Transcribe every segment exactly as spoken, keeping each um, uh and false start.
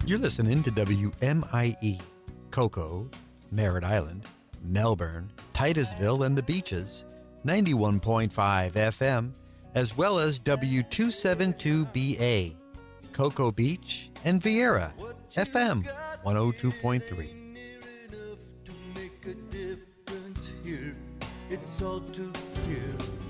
You're listening to W M I E, Cocoa, Merritt Island, Melbourne, Titusville, and the Beaches, ninety-one point five F M, as well as W two seventy-two B A, Cocoa Beach, and Vieira, F M one oh two point three. It's all too clear.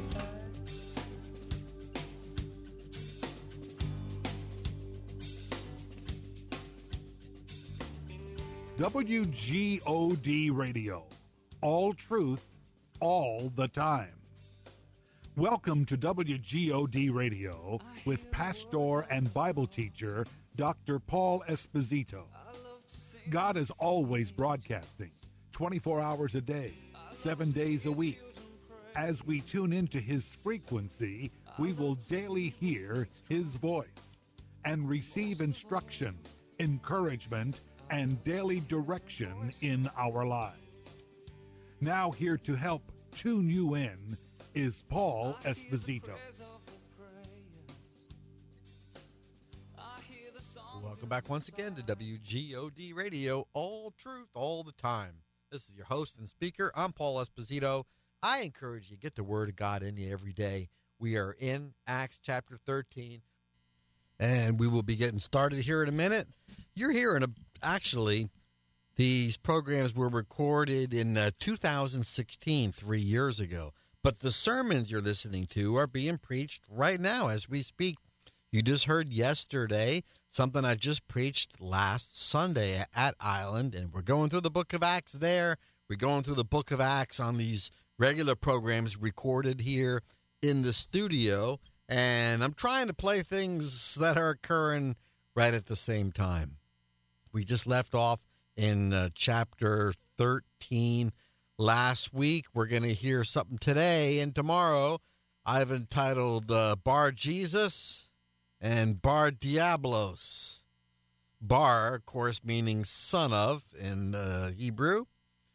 W G O D Radio. All truth, all the time. Welcome to W G O D Radio with pastor and Bible teacher Doctor Paul Esposito. God is always broadcasting, twenty-four hours a day, seven days a week. As we tune into his frequency, we will daily hear his voice and receive instruction, encouragement, and daily direction in our lives. Now here to help tune you in is Paul Esposito. Welcome back once again to W G O D Radio, all truth, all the time. This is your host and speaker. I'm Paul Esposito. I encourage you to get the Word of God in you every day. We are in Acts chapter thirteen, and we will be getting started here in a minute. You're hearing, a, actually, these programs were recorded in uh, two thousand sixteen, three years ago. But the sermons you're listening to are being preached right now as we speak. You just heard yesterday something I just preached last Sunday at Island, and we're going through the book of Acts there. We're going through the book of Acts on these regular programs recorded here in the studio, and I'm trying to play things that are occurring right at the same time. We just left off in uh, chapter thirteen last week. We're going to hear something today and tomorrow. I've entitled uh, Bar Jesus and Bar Diablos. Bar, of course, meaning son of in uh, Hebrew.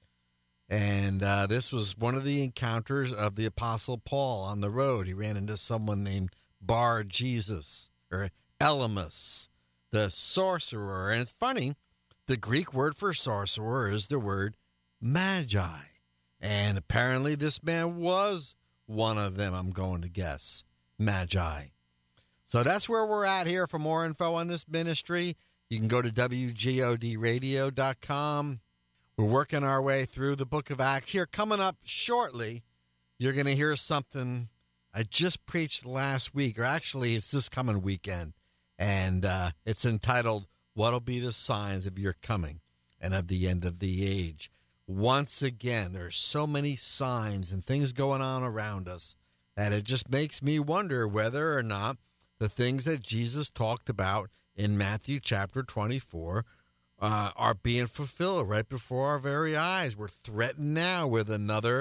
And uh, this was one of the encounters of the Apostle Paul on the road. He ran into someone named Bar Jesus, or Elymas, the sorcerer. And it's funny, the Greek word for sorcerer is the word magi. And apparently this man was one of them, I'm going to guess, magi. So that's where we're at here. For more info on this ministry, you can go to W G O D radio dot com. We're working our way through the book of Acts. Here, coming up shortly, you're going to hear something I just preached last week, or actually it's this coming weekend, and uh, it's entitled, What'll Be the Signs of Your Coming and of the End of the Age? Once again, there's so many signs and things going on around us that it just makes me wonder whether or not the things that Jesus talked about in Matthew chapter twenty-four uh, are being fulfilled right before our very eyes. We're threatened now with another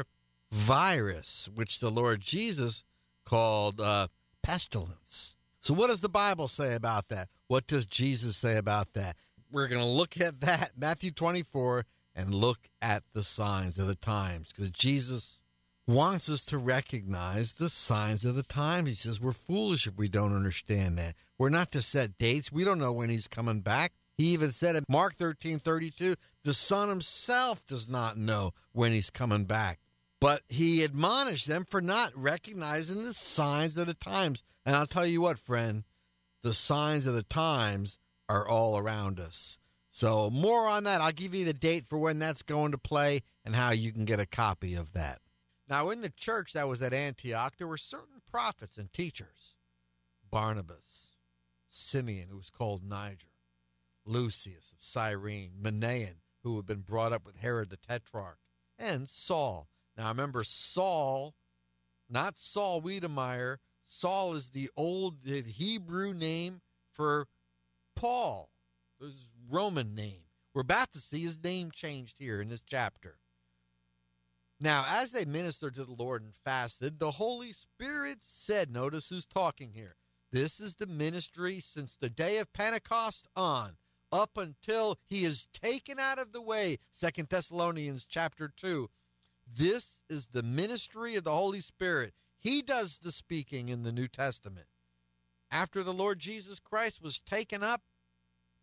virus, which the Lord Jesus called uh, pestilence. So what does the Bible say about that? What does Jesus say about that? We're going to look at that, Matthew twenty-four, and look at the signs of the times, because Jesus wants us to recognize the signs of the times. He says we're foolish if we don't understand that. We're not to set dates. We don't know when he's coming back. He even said in Mark thirteen thirty-two, the Son himself does not know when he's coming back. But he admonished them for not recognizing the signs of the times. And I'll tell you what, friend, the signs of the times are all around us. So more on that. I'll give you the date for when that's going to play and how you can get a copy of that. Now, in the church that was at Antioch, there were certain prophets and teachers. Barnabas, Simeon, who was called Niger, Lucius of Cyrene, Manaen, who had been brought up with Herod the Tetrarch, and Saul. Now, remember, Saul, not Saul Wiedemeyer. Saul is the old the Hebrew name for Paul, his Roman name. We're about to see his name changed here in this chapter. Now, as they ministered to the Lord and fasted, the Holy Spirit said, notice who's talking here. This is the ministry since the day of Pentecost on, up until he is taken out of the way, Second Thessalonians chapter two. This is the ministry of the Holy Spirit. He does the speaking in the New Testament. After the Lord Jesus Christ was taken up,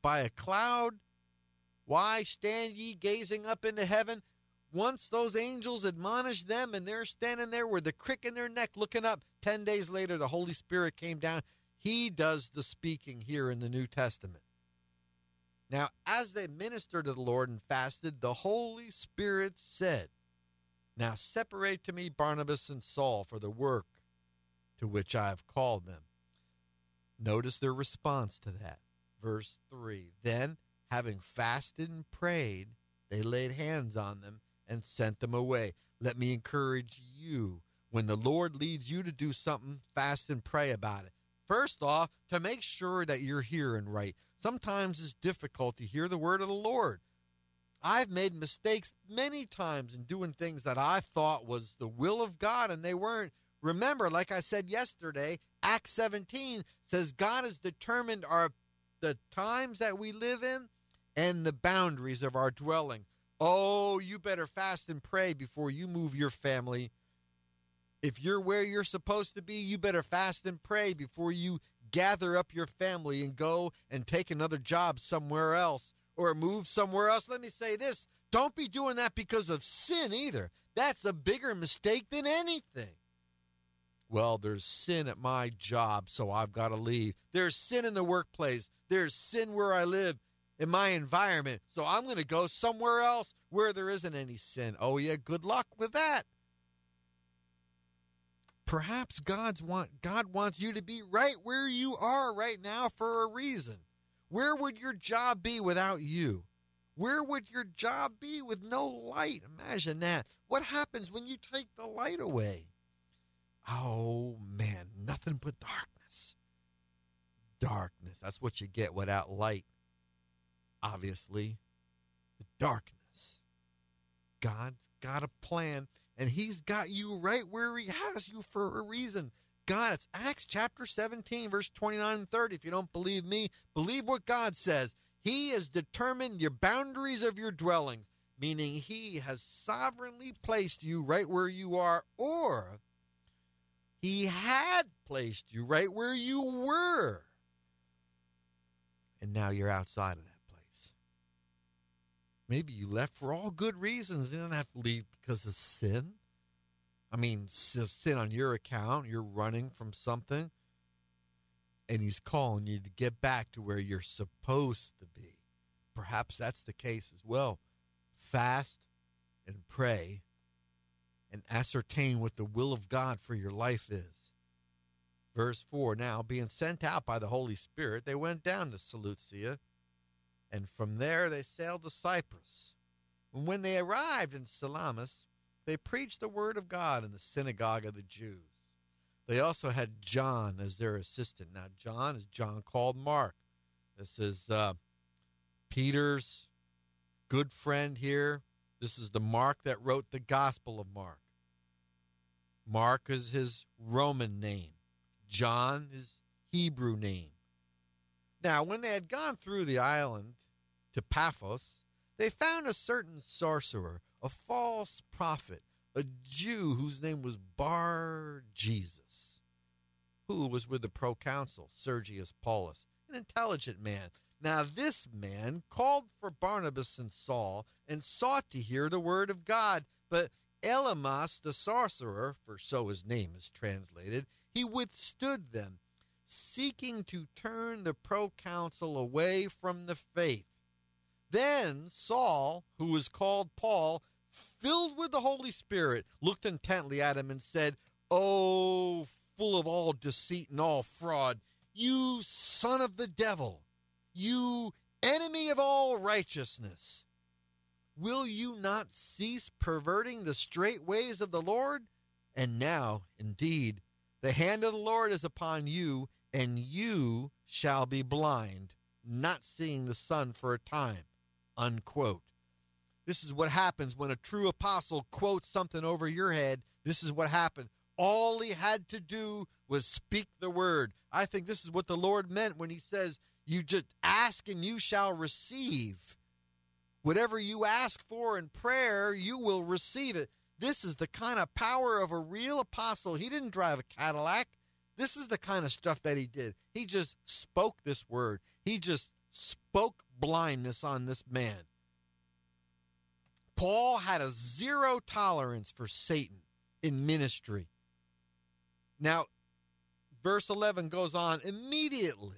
by a cloud. Why stand ye gazing up into heaven? Once those angels admonished them, and they're standing there with the crick in their neck looking up. Ten days later, the Holy Spirit came down. He does the speaking here in the New Testament. Now, as they ministered to the Lord and fasted, the Holy Spirit said, now separate to me Barnabas and Saul for the work to which I have called them. Notice their response to that. Verse three, then, having fasted and prayed, they laid hands on them and sent them away. Let me encourage you, when the Lord leads you to do something, fast and pray about it. First off, to make sure that you're hearing right. Sometimes it's difficult to hear the word of the Lord. I've made mistakes many times in doing things that I thought was the will of God, and they weren't. Remember, like I said yesterday, Acts seventeen says God has determined our the times that we live in and the boundaries of our dwelling. Oh, you better fast and pray before you move your family. If you're where you're supposed to be, you better fast and pray before you gather up your family and go and take another job somewhere else or move somewhere else. Let me say this. Don't be doing that because of sin either. That's a bigger mistake than anything. Well, there's sin at my job, so I've got to leave. There's sin in the workplace. There's sin where I live in my environment, so I'm going to go somewhere else where there isn't any sin. Oh, yeah, good luck with that. Perhaps God's want, God wants you to be right where you are right now for a reason. Where would your job be without you? Where would your job be with no light? Imagine that. What happens when you take the light away? Oh, man, nothing but darkness. Darkness. That's what you get without light. Obviously, the darkness. God's got a plan, and he's got you right where he has you for a reason. God, it's Acts chapter seventeen, verse twenty-nine and thirty. If you don't believe me, believe what God says. He has determined your boundaries of your dwellings, meaning he has sovereignly placed you right where you are, or he had placed you right where you were. And now you're outside of that place. Maybe you left for all good reasons. You didn't have to leave because of sin. I mean, sin on your account. You're running from something. And he's calling you to get back to where you're supposed to be. Perhaps that's the case as well. Fast and pray and ascertain what the will of God for your life is. Verse four, now, being sent out by the Holy Spirit, they went down to Seleucia, and from there they sailed to Cyprus. And when they arrived in Salamis, they preached the word of God in the synagogue of the Jews. They also had John as their assistant. Now, John is John called Mark. This is uh, Peter's good friend here. This is the Mark that wrote the Gospel of Mark. Mark is his Roman name. John is Hebrew name. Now, when they had gone through the island to Paphos, they found a certain sorcerer, a false prophet, a Jew whose name was Bar-Jesus, who was with the proconsul, Sergius Paulus, an intelligent man. Now, this man called for Barnabas and Saul and sought to hear the word of God, but Elymas, the sorcerer, for so his name is translated, he withstood them, seeking to turn the proconsul away from the faith. Then Saul, who was called Paul, filled with the Holy Spirit, looked intently at him and said, "O full of all deceit and all fraud, you son of the devil, you enemy of all righteousness, will you not cease perverting the straight ways of the Lord? And now, indeed, the hand of the Lord is upon you, and you shall be blind, not seeing the sun for a time." Unquote. This is what happens when a true apostle quotes something over your head. This is what happened. All he had to do was speak the word. I think this is what the Lord meant when he says, you just ask and you shall receive. Whatever you ask for in prayer, you will receive it. This is the kind of power of a real apostle. He didn't drive a Cadillac. This is the kind of stuff that he did. He just spoke this word. He just spoke blindness on this man. Paul had a zero tolerance for Satan in ministry. Now, verse eleven goes on, immediately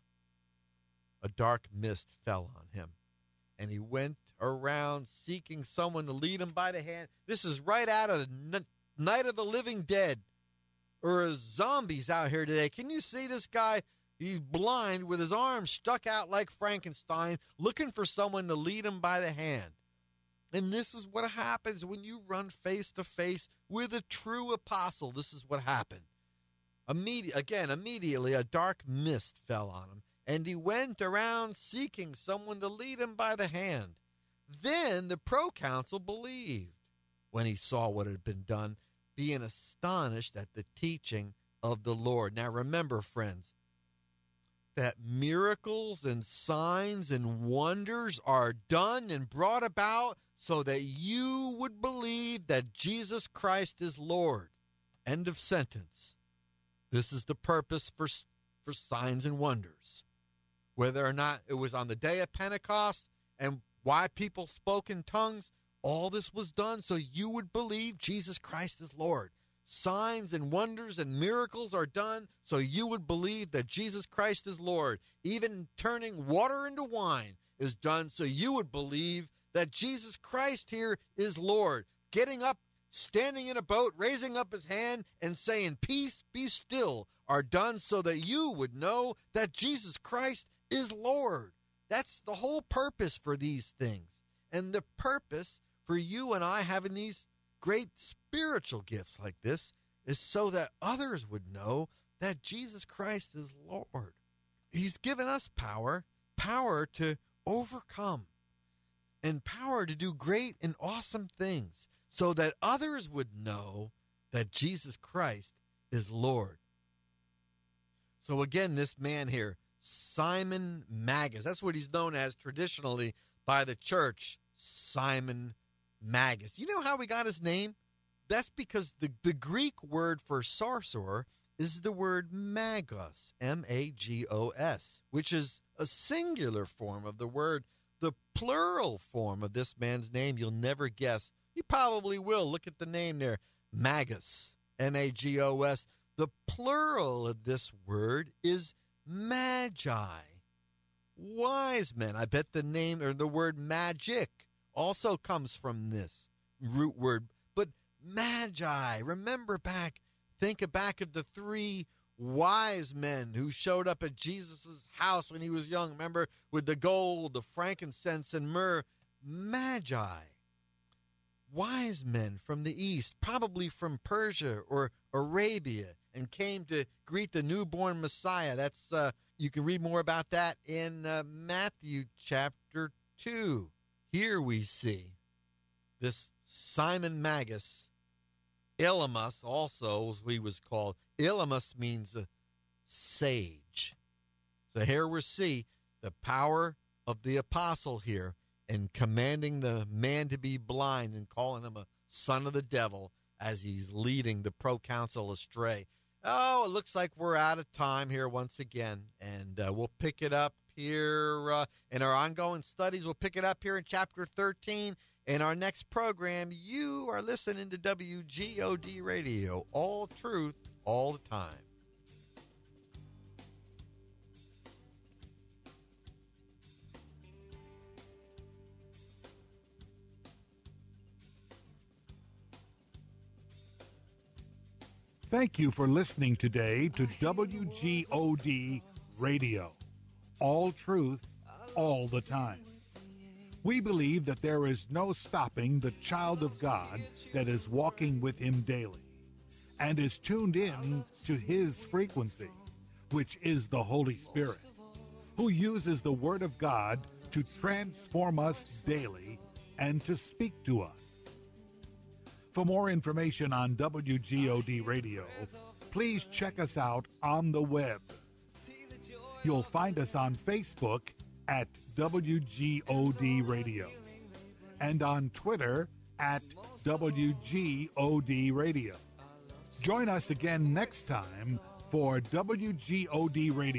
a dark mist fell on him, and he went around seeking someone to lead him by the hand. This is right out of the Night of the Living Dead, or zombies out here today. Can you see this guy? He's blind with his arms stuck out like Frankenstein, looking for someone to lead him by the hand. And this is what happens when you run face to face with a true apostle. This is what happened. Immedi- again, immediately a dark mist fell on him, and he went around seeking someone to lead him by the hand. Then the proconsul believed when he saw what had been done, being astonished at the teaching of the Lord. Now remember, friends, that miracles and signs and wonders are done and brought about so that you would believe that Jesus Christ is Lord. End of sentence. This is the purpose for, for signs and wonders. Whether or not it was on the day of Pentecost and why people spoke in tongues, all this was done so you would believe Jesus Christ is Lord. Signs and wonders and miracles are done so you would believe that Jesus Christ is Lord. Even turning water into wine is done so you would believe that Jesus Christ here is Lord. Getting up, standing in a boat, raising up his hand and saying, "Peace, be still," are done so that you would know that Jesus Christ is Lord. That's the whole purpose for these things. And the purpose for you and I having these great spiritual gifts like this is so that others would know that Jesus Christ is Lord. He's given us power, power to overcome, and power to do great and awesome things so that others would know that Jesus Christ is Lord. So again, this man here, Simon Magus, that's what he's known as traditionally by the church, Simon Magus. You know how we got his name? That's because the, the Greek word for sorcerer is the word magos, M A G O S, which is a singular form of the word. The plural form of this man's name, you'll never guess. You probably will. Look at the name there, Magus, M A G O S. The plural of this word is magi, wise men. I bet the name or the word magic also comes from this root word. But magi, remember back, think back of the three wise men who showed up at Jesus' house when he was young. Remember, with the gold, the frankincense, and myrrh. Magi, wise men from the east, probably from Persia or Arabia, and came to greet the newborn Messiah. That's uh, you can read more about that in uh, Matthew chapter two. Here we see this Simon Magus, Elymas also, as he was called. Elymas means a sage. So here we see the power of the apostle here in commanding the man to be blind and calling him a son of the devil as he's leading the proconsul astray. Oh, it looks like we're out of time here once again, and uh, we'll pick it up here uh, in our ongoing studies. We'll pick it up here in chapter thirteen. In our next program, you are listening to W G O D Radio, all truth, all the time. Thank you for listening today to W G O D Radio, all truth, all the time. We believe that there is no stopping the child of God that is walking with him daily and is tuned in to his frequency, which is the Holy Spirit, who uses the Word of God to transform us daily and to speak to us. For more information on W G O D Radio, please check us out on the web. You'll find us on Facebook at W G O D Radio and on Twitter at W G O D Radio. Join us again next time for W G O D Radio.